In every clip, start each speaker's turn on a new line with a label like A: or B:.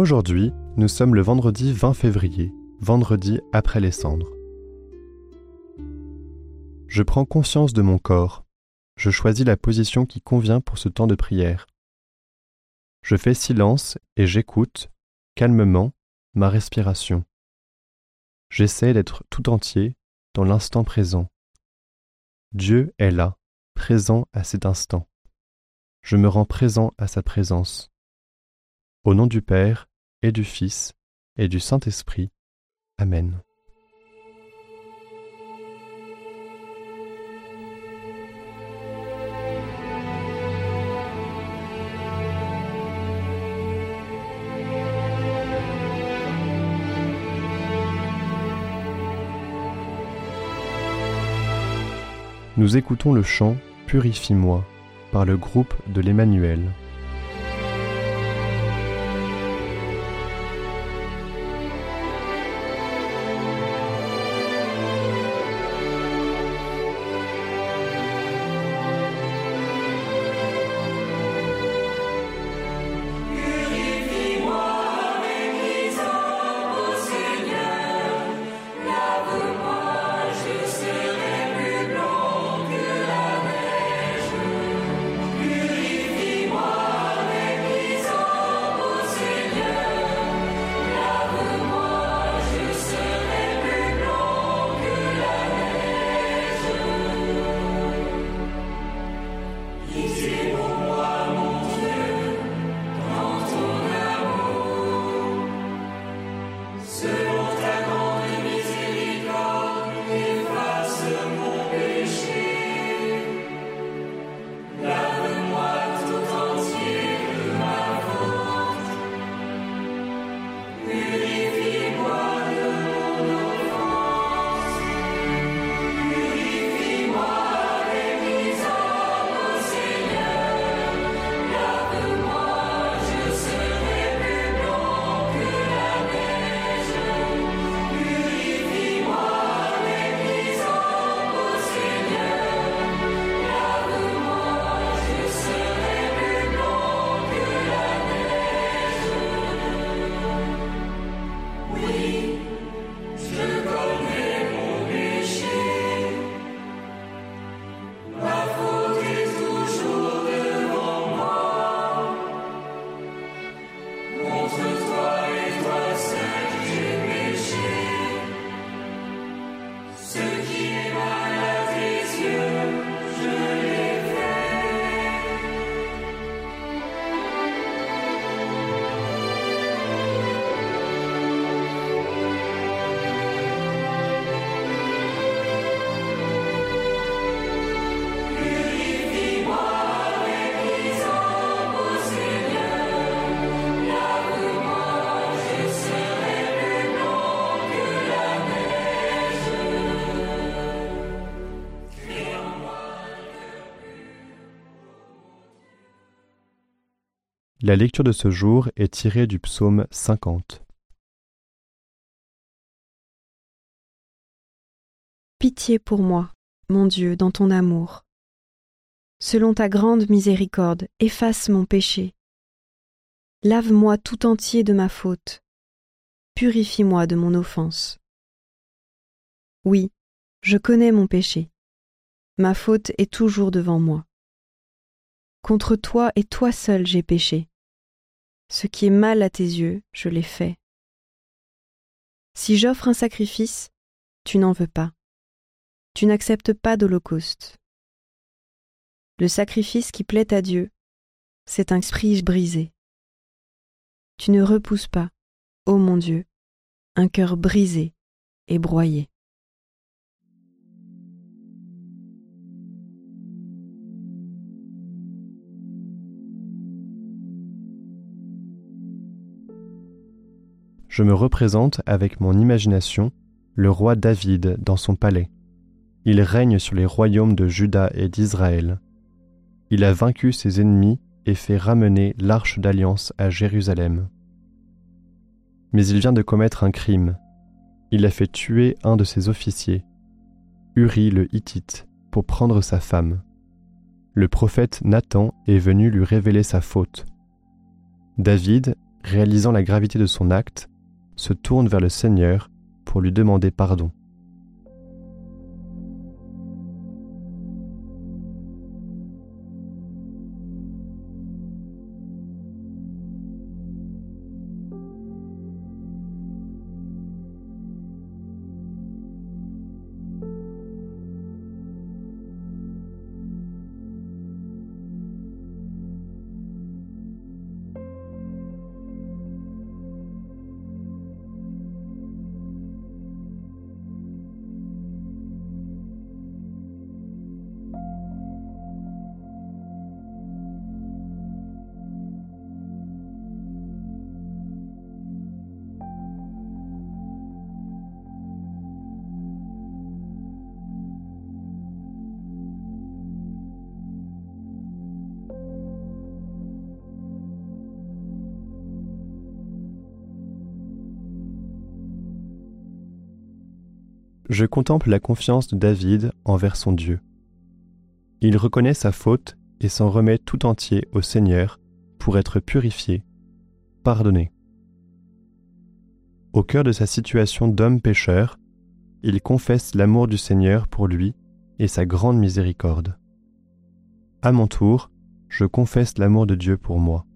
A: Aujourd'hui, nous sommes le vendredi 20 février, vendredi après les cendres. Je prends conscience de mon corps. Je choisis la position qui convient pour ce temps de prière. Je fais silence et j'écoute, calmement, ma respiration. J'essaie d'être tout entier dans l'instant présent. Dieu est là, présent à cet instant. Je me rends présent à sa présence. Au nom du Père, et du Fils, et du Saint-Esprit. Amen. Nous écoutons le chant « Purifie-moi » par le groupe de l'Emmanuel. La lecture de ce jour est tirée du psaume 50.
B: Pitié pour moi, mon Dieu, dans ton amour. Selon ta grande miséricorde, efface mon péché. Lave-moi tout entier de ma faute. Purifie-moi de mon offense. Oui, je connais mon péché. Ma faute est toujours devant moi. Contre toi et toi seul j'ai péché. Ce qui est mal à tes yeux, je l'ai fait. Si j'offre un sacrifice, tu n'en veux pas. Tu n'acceptes pas d'holocauste. Le sacrifice qui plaît à Dieu, c'est un esprit brisé. Tu ne repousses pas, ô mon Dieu, un cœur brisé et broyé.
A: Je me représente avec mon imagination le roi David dans son palais. Il règne sur les royaumes de Juda et d'Israël. Il a vaincu ses ennemis et fait ramener l'arche d'alliance à Jérusalem. Mais il vient de commettre un crime. Il a fait tuer un de ses officiers, Uri le Hittite, pour prendre sa femme. Le prophète Nathan est venu lui révéler sa faute. David réalisant la gravité de son acte, se tourne vers le Seigneur pour lui demander pardon. Je contemple la confiance de David envers son Dieu. Il reconnaît sa faute et s'en remet tout entier au Seigneur pour être purifié, pardonné. Au cœur de sa situation d'homme pécheur, il confesse l'amour du Seigneur pour lui et sa grande miséricorde. À mon tour, je confesse l'amour de Dieu pour moi.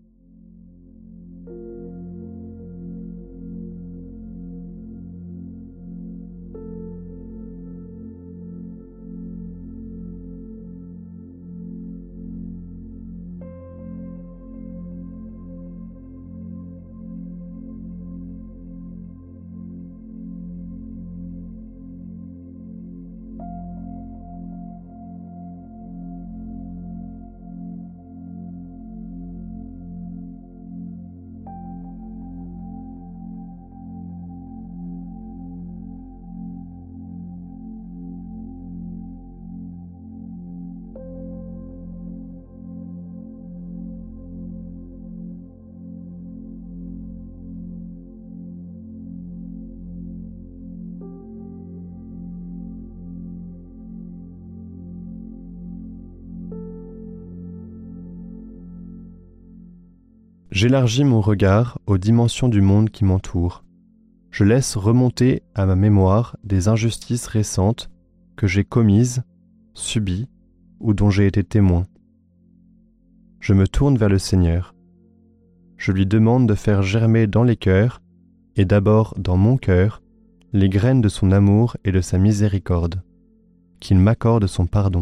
A: J'élargis mon regard aux dimensions du monde qui m'entoure. Je laisse remonter à ma mémoire des injustices récentes que j'ai commises, subies ou dont j'ai été témoin. Je me tourne vers le Seigneur. Je lui demande de faire germer dans les cœurs, et d'abord dans mon cœur, les graines de son amour et de sa miséricorde, qu'il m'accorde son pardon.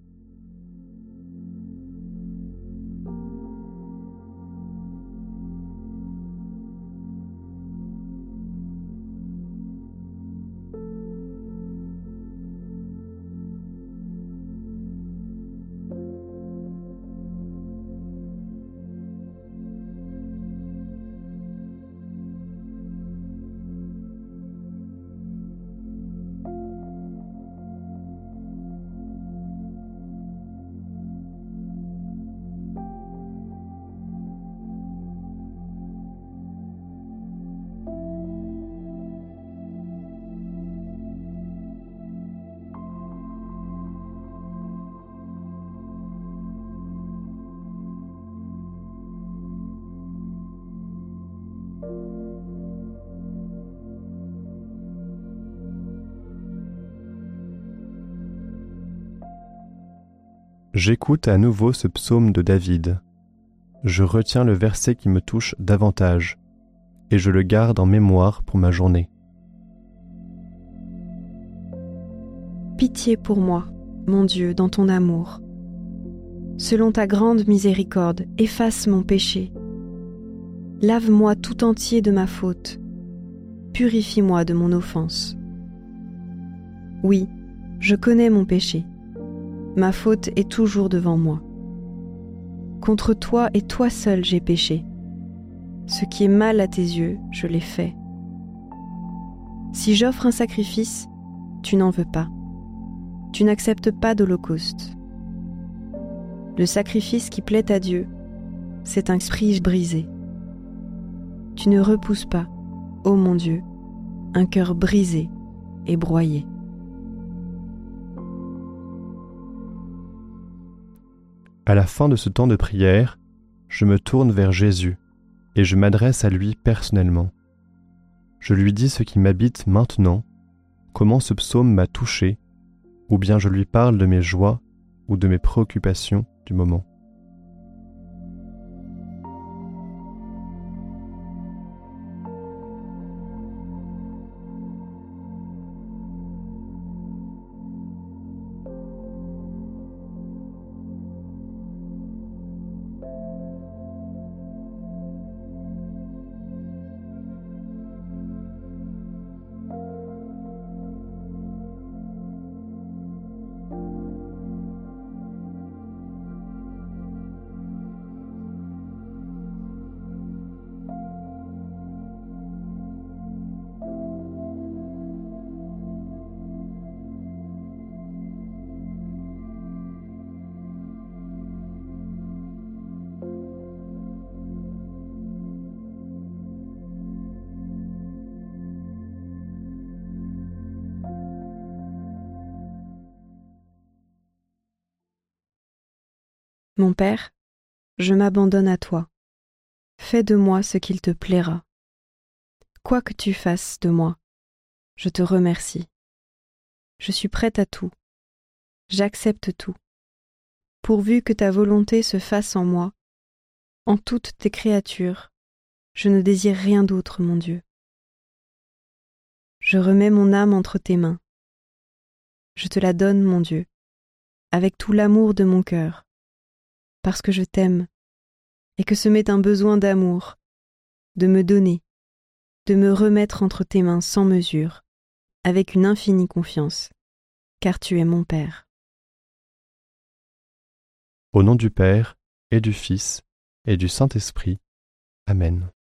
A: J'écoute à nouveau ce psaume de David. Je retiens le verset qui me touche davantage, et je le garde en mémoire pour ma journée.
B: Pitié pour moi, mon Dieu, dans ton amour. Selon ta grande miséricorde, efface mon péché. Lave-moi tout entier de ma faute. Purifie-moi de mon offense. Oui, je connais mon péché. Ma faute est toujours devant moi. Contre toi et toi seul j'ai péché. Ce qui est mal à tes yeux, je l'ai fait. Si j'offre un sacrifice, tu n'en veux pas. Tu n'acceptes pas d'holocauste. Le sacrifice qui plaît à Dieu, c'est un esprit brisé. Tu ne repousses pas, ô mon Dieu, un cœur brisé et broyé.
A: À la fin de ce temps de prière, je me tourne vers Jésus et je m'adresse à lui personnellement. Je lui dis ce qui m'habite maintenant, comment ce psaume m'a touché, ou bien je lui parle de mes joies ou de mes préoccupations du moment.
B: Mon Père, je m'abandonne à toi. Fais de moi ce qu'il te plaira. Quoi que tu fasses de moi, je te remercie. Je suis prête à tout. J'accepte tout. Pourvu que ta volonté se fasse en moi, en toutes tes créatures, je ne désire rien d'autre, mon Dieu. Je remets mon âme entre tes mains. Je te la donne, mon Dieu, avec tout l'amour de mon cœur, parce que je t'aime, et que ce m'est un besoin d'amour, de me donner, de me remettre entre tes mains sans mesure, avec une infinie confiance, car tu es mon Père.
A: Au nom du Père, et du Fils, et du Saint-Esprit. Amen.